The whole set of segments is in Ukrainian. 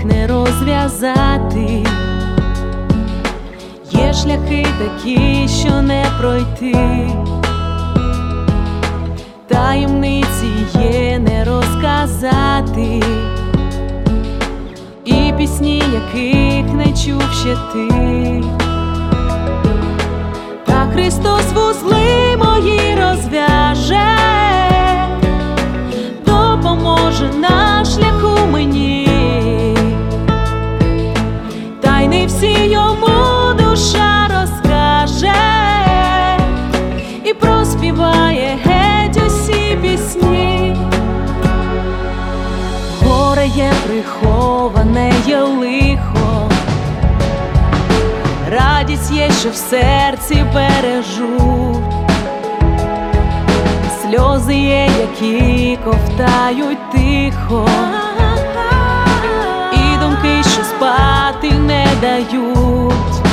не розв'язати. Є шляхи такі, що не пройти, таємниці є не розказати, і пісні, яких не чув ще ти. Та Христос вузли мої розв'яже, допоможе на шляху мені. Тайни всі йому душа розкаже і проспіває геть усі пісні. Горе є приховане, є лихо, радість є, що в серці бережуть. Сльози є, які ковтають тихо, і думки, що спати не дають.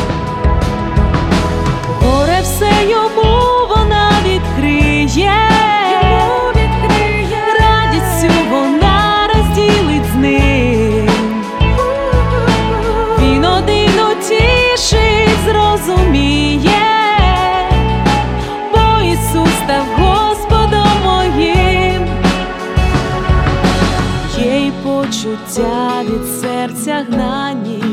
Горе все йому вона відкриє, радість всю вона розділить з ним. Він один утішить, зрозуміє, бо Ісус став Господом моїм. Є й почуття від серця гнані,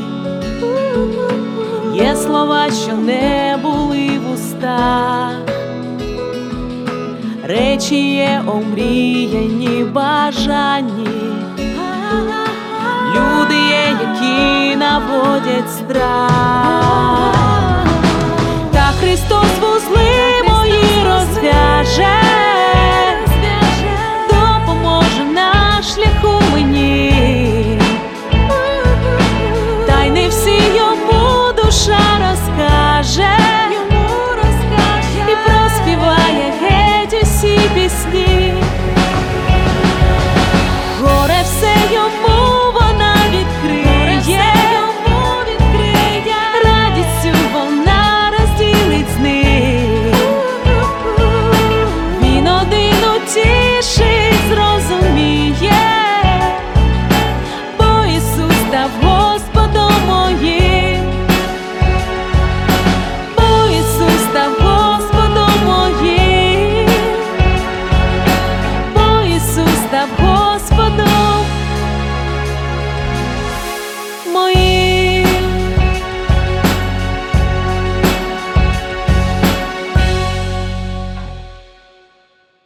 є слова, що не були в устах, речі є омріяні, бажані, люди є, які наводять страх.